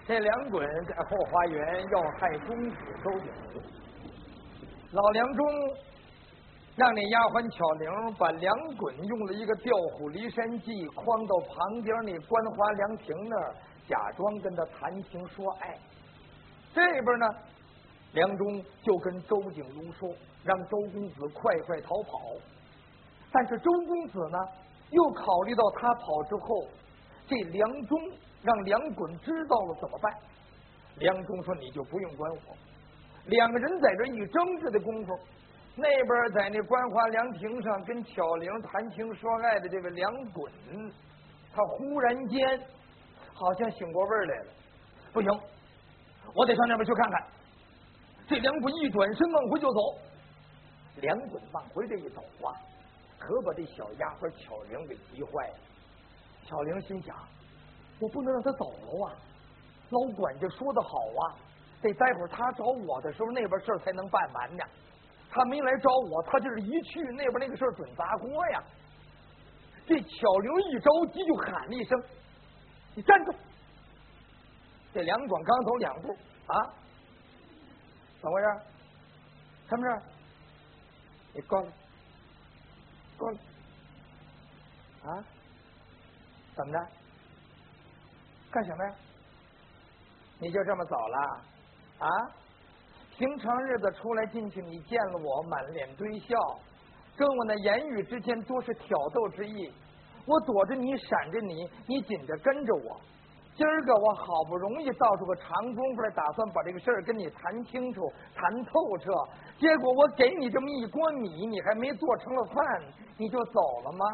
这梁滚在后花园要害公子周景龙，老梁中让那丫鬟巧玲把梁滚用了一个调虎离山计，诓到旁边那观花凉亭那儿，假装跟他谈情说爱。这边呢，梁中就跟周景龙说，让周公子快快逃跑。但是周公子呢，又考虑到他跑之后，这梁中让梁滚知道了怎么办？梁中说：“你就不用管我。”两个人在这一争执的功夫，那边在那观花凉亭上跟巧玲谈情说爱的这位梁滚，他忽然间好像醒过味来了。不行，我得上那边去看看。这梁滚一转身往回就走。梁滚往回这一走啊，可把这小丫鬟巧玲给急坏了。巧玲心想：我不能让他走了啊！老管家说的好啊，得待会儿他找我的时候，那边事儿才能办完呢。他没来找我，他就是一去那边那个事儿准砸锅呀。这巧玲一着急就喊了一声：“你站住！”这梁广刚走2步啊，怎么回事？什么事？你过来，过来啊！怎么着？干什么呀？你就这么走了啊？平常日子出来进去，你见了我满脸堆笑，跟我那言语之间多是挑逗之意。我躲着你，闪着你，你紧着跟着我。今儿个我好不容易倒出个长功夫来，打算把这个事儿跟你谈清楚、谈透彻。结果我给你这么一锅米，你还没做成了饭，你就走了吗？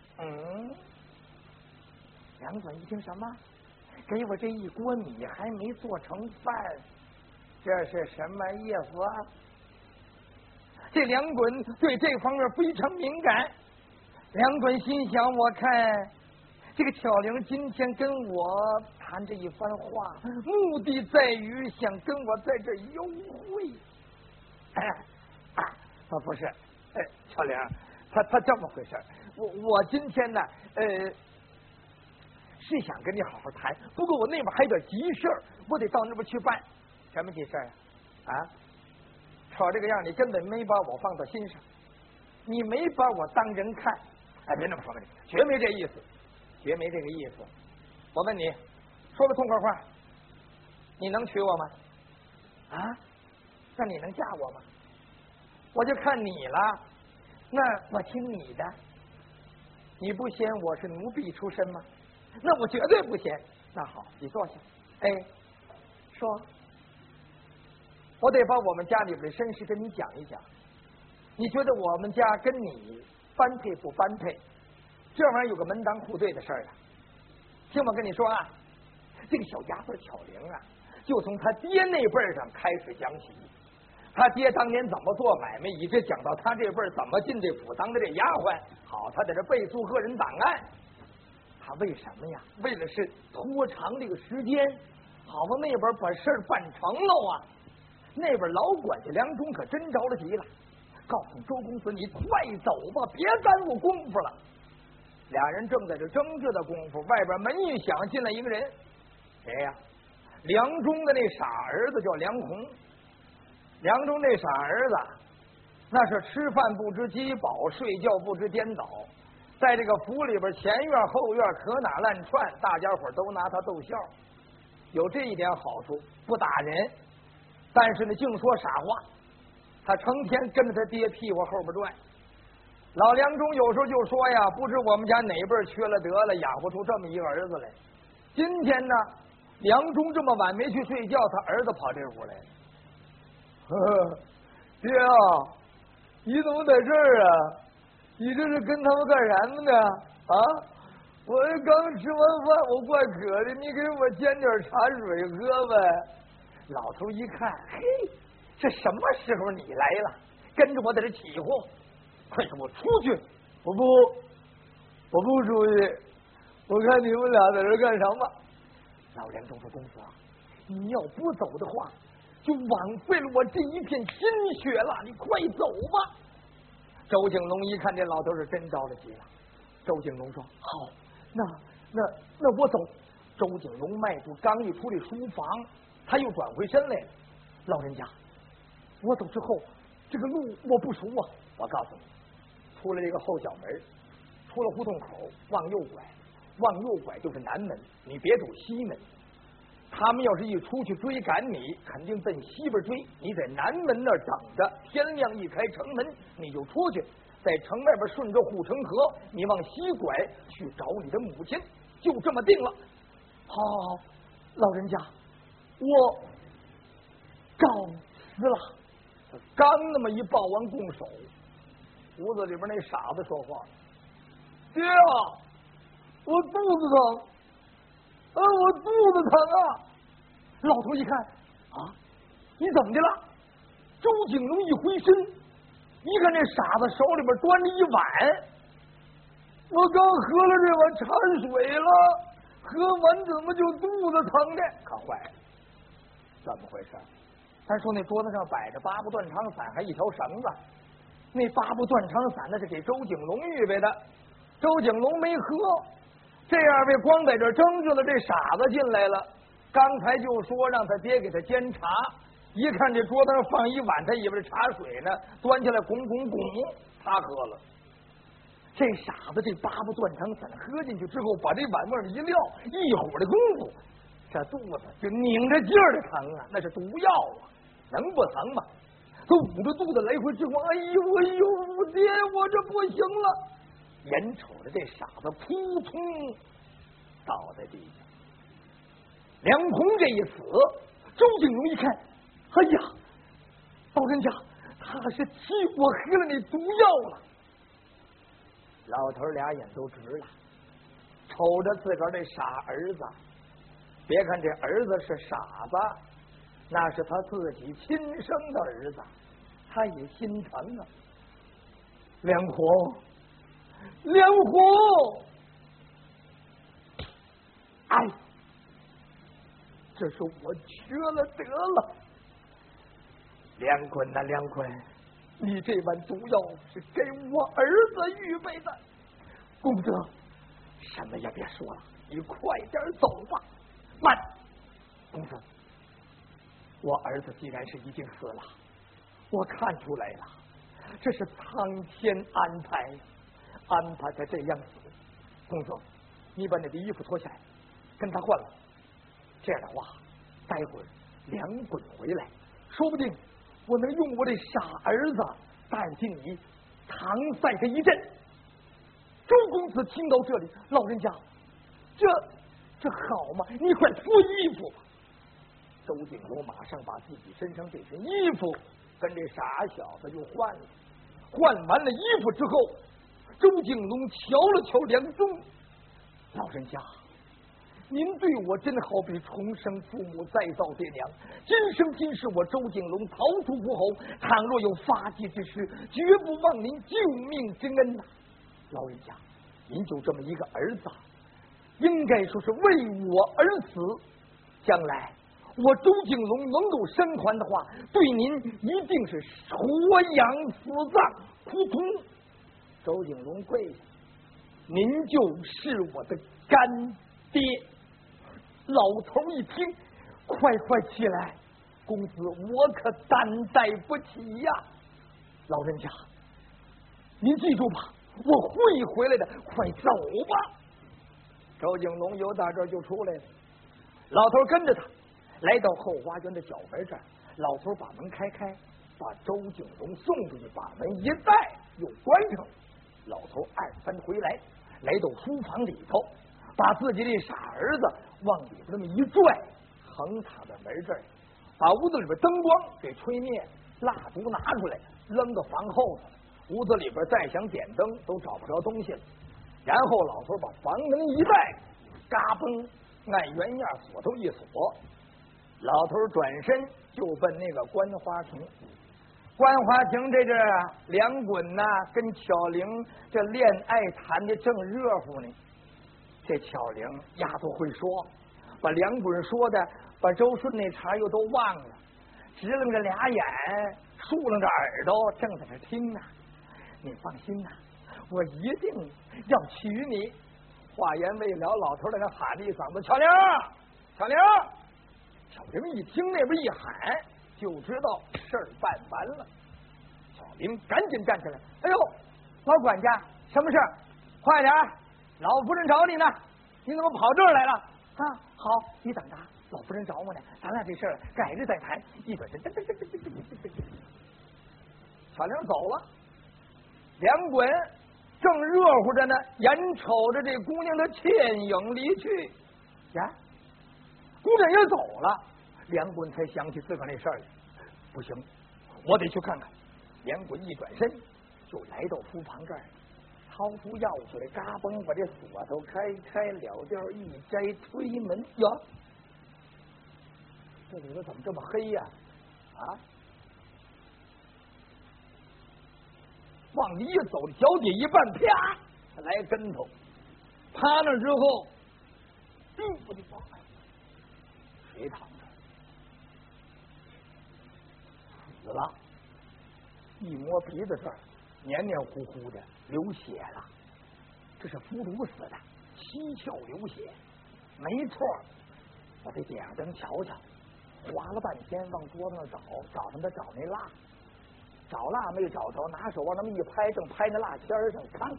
梁管一听什么？给我这一锅米还没做成饭，这是什么意思啊？这梁滚对这方面非常敏感。梁滚心想：我看这个巧玲今天跟我谈这一番话，目的在于想跟我在这幽会。不是，巧玲，他这么回事。我今天呢，是想跟你好好谈，不过我那边还有点急事儿，我得到那边去办。什么急事啊？瞅这个样，你根本没把我放到心上，你没把我当人看。别那么说，绝没这意思，绝没这个意思。我问你，说个痛快话，你能娶我吗？那你能嫁我吗？我就看你了，那我听你的。你不嫌我是奴婢出身吗？那我绝对不嫌。那好，你坐下。说，我得把我们家里边的身世跟你讲一讲。你觉得我们家跟你般配不般配？这玩意儿有个门当户对的事儿啊。听我跟你说啊，这个小丫鬟巧玲啊，就从他爹那辈儿上开始讲起。他爹当年怎么做买卖，一直讲到他这辈儿怎么进这府当的这丫鬟。好，他在这背诵个人档案。他为什么呀？为了是拖长这个时间，好往那边把事儿办成了啊。那边老管家梁中可真着了急了，告诉周公子，你快走吧，别耽误功夫了。俩人正在这争执的功夫，外边门一响，进来一个人。谁呀？梁中的那傻儿子叫梁红。梁中那傻儿子，那是吃饭不知饥饱，睡觉不知颠倒，在这个府里边前院后院可哪乱窜，大家伙都拿他逗笑。有这一点好处，不打人，但是呢净说傻话。他成天跟着他爹屁股后边转。老梁中有时候就说呀，不知我们家哪辈儿缺了德了，养活出这么一个儿子来。今天呢，梁中这么晚没去睡觉，他儿子跑这屋来了。爹啊，你怎么在这儿啊？你这是跟他们干什么呢？我刚吃完饭，我怪渴的，你给我煎点茶水喝呗。老头一看，嘿，这什么时候你来了？跟着我在这起哄，快给我出去！我不出去，我看你们俩在这干什么？老梁中说：“公子啊，你要不走的话，就枉费了我这一片心血了，你快走吧。”周景龙一看这老头是真着了急了。周景龙说：“好，那我走， 周景龙迈步刚一出这书房，他又转回身来了。老人家，我走之后，这个路我不熟啊。我告诉你，出了这个后角门，出了胡同口，往右拐，往右拐就是南门，你别走西门。他们要是一出去追赶你，肯定奔西边追，你在南门那儿等着，天亮一开城门，你就出去，在城外边顺着护城河，你往西拐去找你的母亲，就这么定了。好，老人家，我告辞了。刚那么一报完拱手，屋子里边那傻子说话：“爹啊，我肚子疼。”我肚子疼啊！老头一看，啊，你怎么的了？周景龙一回身，一看这傻子手里边端着一碗，我刚喝了这碗茶水了，喝完怎么就肚子疼的？可坏了，怎么回事？他说那桌子上摆着八部断肠散，还一条绳子。那八部断肠散那是给周景龙预备的，周景龙没喝。这二位光在这争执了，这傻子进来了。刚才就说让他爹给他煎茶，一看这桌子上放一碗他以为是茶水呢，端起来拱拱拱，他喝了。这傻子这八部断肠散喝进去之后，把这碗往里一撂，一会儿的功夫，这肚子就拧着劲儿的疼啊，那是毒药啊，能不疼吗？他捂着肚子来回直晃，哎呦，爹，我这不行了。眼瞅着这傻子扑通倒在地上，梁红这一死，周景龙一看，哎呀，老人家，他是替我喝了那毒药了。老头俩眼都直了，瞅着自个儿这傻儿子，别看这儿子是傻子，那是他自己亲生的儿子，他也心疼啊。梁红，梁红，哎，这是我缺了德了。梁坤呐，梁坤，你这碗毒药是给我儿子预备的。公子，什么也别说了，你快点走吧。慢，公子，我儿子既然是已经死了，我看出来了，这是苍天安排。安排他这样死，公子，你把你的衣服脱下来，跟他换了。这样的话，待会儿梁滚回来，说不定我能用我这傻儿子代替你搪塞他一阵。周公子听到这里，老人家，这好吗？你快脱衣服吧。周景罗马上把自己身上这身衣服跟这傻小子就换了，换完了衣服之后，周景龙瞧了瞧梁宗，老人家，您对我真好比重生父母再造爹娘，今生今世我周景龙逃出虎侯，倘若有发迹之时，绝不忘您救命之恩呐。老人家，您就这么一个儿子，应该说是为我而死，将来我周景龙能够生还的话，对您一定是活养死葬。扑通，周景龙跪下，您就是我的干爹。老头一听，快起来，公子我可担待不起呀。老人家，您记住吧，我会回来的，快走吧。周景龙由打这儿就出来了，老头跟着他来到后花园的角门这儿，老头把门开，把周景龙送出去，把门一带又关上。老头二番回来，来到书房里头，把自己这傻儿子往里边这么一拽，横躺在门这儿，把屋子里边灯光给吹灭，蜡烛拿出来扔到房后头，屋子里边再想点灯都找不着东西了。然后老头把房门一带，嘎嘣按原样锁头一锁，老头转身就奔那个观花亭。观花亭这梁滚呐跟巧玲这恋爱谈的正热乎呢。这巧玲丫头会说，把梁滚说的把周顺那茬又都忘了，直愣着俩眼，竖楞着耳朵，正在这听呢。你放心呐，我一定要娶你。 话言未了，老头在那喊了一嗓子：“巧玲，巧玲！”巧玲一听那边一喊，就知道事儿办完了。巧玲赶紧站起来：“哎呦，老管家，什么事儿？快点，老夫人找你呢！你怎么跑这儿来了？啊，好，你等着，老夫人找我呢，咱俩这事儿改日再谈。”一转身，巧玲走了。梁滚正热乎着呢，眼瞅着这姑娘的倩影离去呀，姑娘也走了，梁滚才想起自个儿那事儿来。不行，我得去看看。梁滚一转身就来到书房这儿，掏出钥匙来，嘎嘣把这锁头开了调一摘，推门呀，这里头怎么这么黑呀？啊！往里一走，脚底一绊，啪，来跟头，趴那之后，我的妈呀，谁躺着？死了！一摸鼻子这儿，黏黏糊糊的，流血了。这是服毒死的，七窍流血，没错。我得点上灯瞧瞧。划了半天，往桌子上找他找那蜡。找蜡没找着，拿手往那么一拍，正拍那蜡签上，看，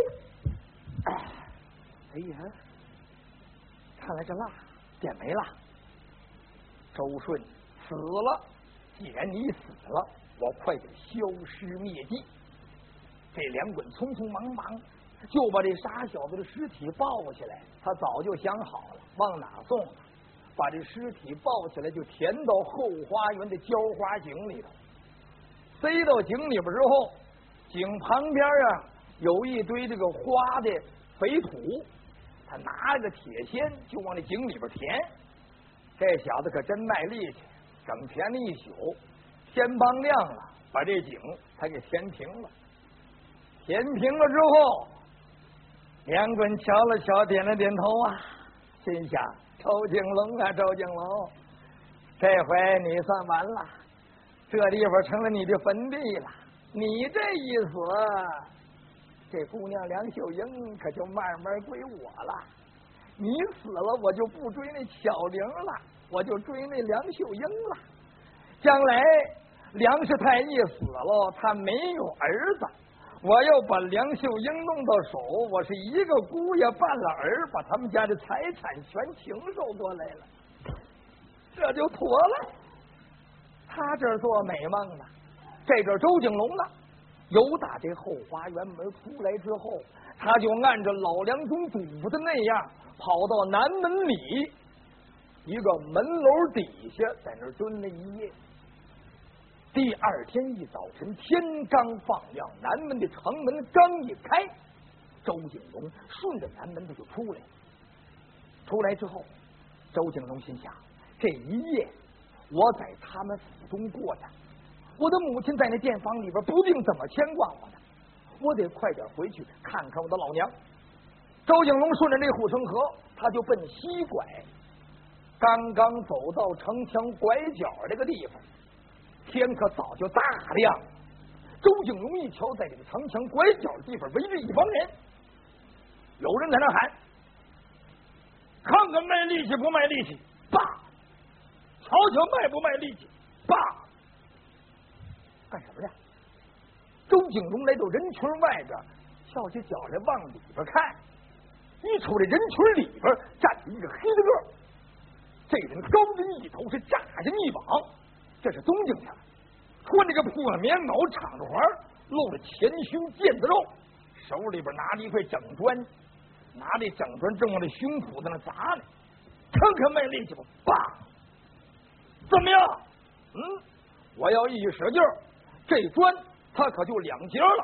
哎呀，看来这蜡点没了。周顺死了，既然你死了，我快点消失灭迹。这梁滚匆匆忙忙就把这傻小子的尸体抱起来，他早就想好了往哪送呢，把这尸体抱起来就填到后花园的浇花井里头。塞到井里边之后，井旁边啊有一堆这个花的肥土，他拿了个铁锨就往这井里边填。这小子可真卖力气，整填了一宿，天帮亮了，把这井他给填平了。填平了之后，梁滚瞧了瞧，点了点头啊，心想：周景龙啊，周景龙，这回你算完了。这地方成了你的坟地了，你这一死，这姑娘梁秀英可就慢慢归我了。你死了，我就不追那巧玲了，我就追那梁秀英了。将来梁世太一死了，他没有儿子，我要把梁秀英弄到手，我是一个姑爷半了儿，把他们家的财产全请收过来了，这就妥了。他这儿做美梦呢，这阵周景龙呢，由打这后花园门出来之后，他就按照老梁中嘱咐的那样，跑到南门里一个门楼底下，在那儿蹲了一夜。第二天一早晨，天刚放亮，南门的城门刚一开，周景龙顺着南门他就出来了。出来之后，周景龙心想：这一夜我在他们府中过的，我的母亲在那店房里边不定怎么牵挂我的，我得快点回去看看我的老娘。周景龙顺着这护城河，他就奔西拐。刚刚走到城墙拐角这个地方，天可早就大亮了。周景龙一瞧，在这个城墙拐角的地方围着一帮人，有人在那喊：看看卖力气不卖力气，爸！瞧瞧卖不卖力气，爸！干什么呢？周景龙来到人群外边，翘起脚来往里边看，一瞅这人群里边站着一个黑的个，这人高人一头，是炸人一膀，这是东京的，穿着个破棉袄，敞着环，露着前胸腱子肉，手里边拿着一块整砖，拿着整砖正往这胸脯在那砸呢。看看卖力气吧，爸！怎么样？我要一使劲儿，这砖它可就2截了。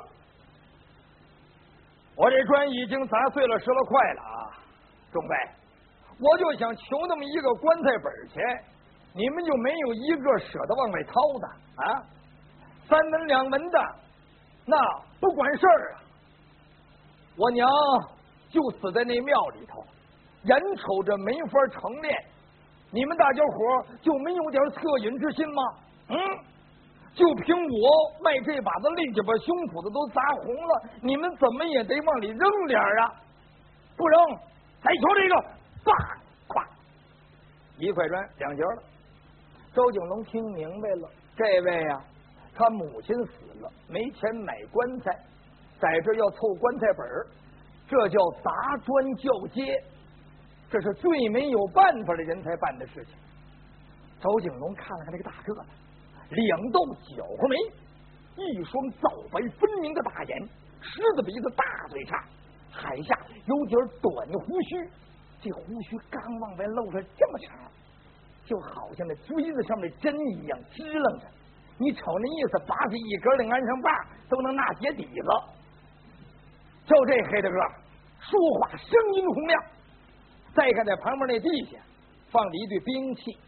我这砖已经砸碎了10来块了啊！众位，我就想求那么一个棺材本钱，你们就没有一个舍得往外掏的啊？3文2文的，那不管事儿啊！我娘就死在那庙里头，眼瞅着没法成殓，你们大家伙就没有点恻隐之心吗？就凭我卖这把子力气把胸脯子都砸红了，你们怎么也得往里扔点啊！ 不扔，再瞧这个，叭，咵，一块砖两截了。周景龙听明白了，这位呀，他母亲死了，没钱买棺材，在这要凑棺材本儿，这叫砸砖叫街，这是最没有办法的人才办的事情。周景龙看了看这个大个子，两道角眉，一双皂白分明的大眼，狮子鼻子大嘴叉，海下有点短胡须，这胡须刚往外露出这么长，就好像那锥子上面的针一样支棱着，你瞅那意思，拔下一根领安上把都能纳鞋底子。就这黑大个说话声音洪亮，再看在旁边那地下放着一对兵器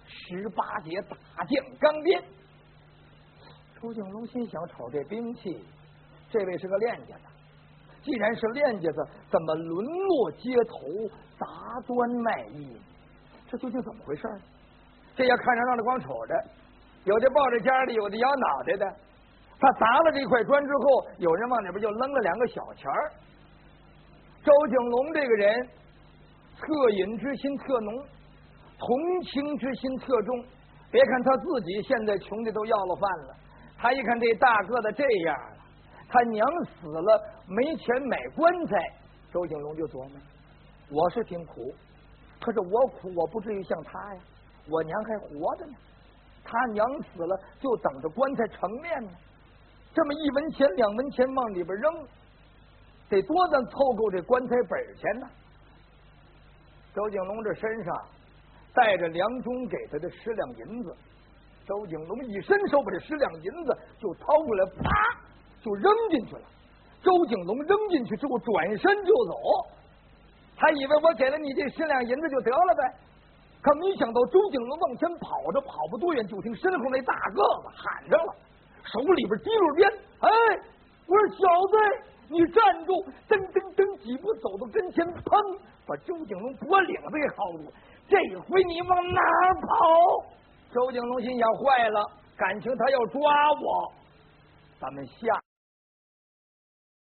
，18节大将钢鞭。周景龙心想，瞅这兵器，这位是个练家子，既然是练家子，怎么沦落街头砸砖卖艺？这究竟怎么回事？这要看着让他光瞅着，有的抱着家里，有的摇脑袋的。他砸了这块砖之后，有人往里边就扔了2个小钱儿。周景龙这个人，恻隐之心特浓，同情之心特重。别看他自己现在穷的都要了饭了，他一看这大个子这样了，他娘死了没钱买棺材，周景龙就琢磨，我是挺苦，可是我苦我不至于像他呀，我娘还活着呢，他娘死了就等着棺材成殓呢，这么1文钱2文钱往里边扔，得多咱凑够这棺材本钱呢。周景龙这身上带着梁中给他的10两银子，周景龙一伸手把这10两银子就掏出来，啪就扔进去了。周景龙扔进去之后转身就走，他以为我给了你这10两银子就得了呗，可没想到周景龙往前跑着，跑不多远，就听身后那大个子喊上了，手里边提溜鞭，哎，我说小子，你站住！噔噔噔几步走到跟前，砰，把周景龙脖领子给薅住。这回你往哪儿跑？周景龙心想，坏了，感情他要抓我，咱们下